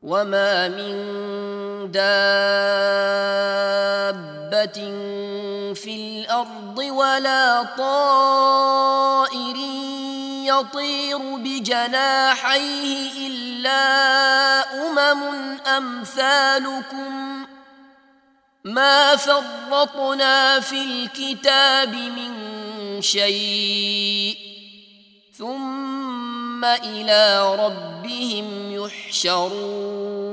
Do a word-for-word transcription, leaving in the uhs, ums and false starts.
وما من دابة في الأرض ولا طائر يطير بجناحيه إلا أمم أمثالكم ما فرطنا في الكتاب من شيء ثم إلى ربهم يحشرون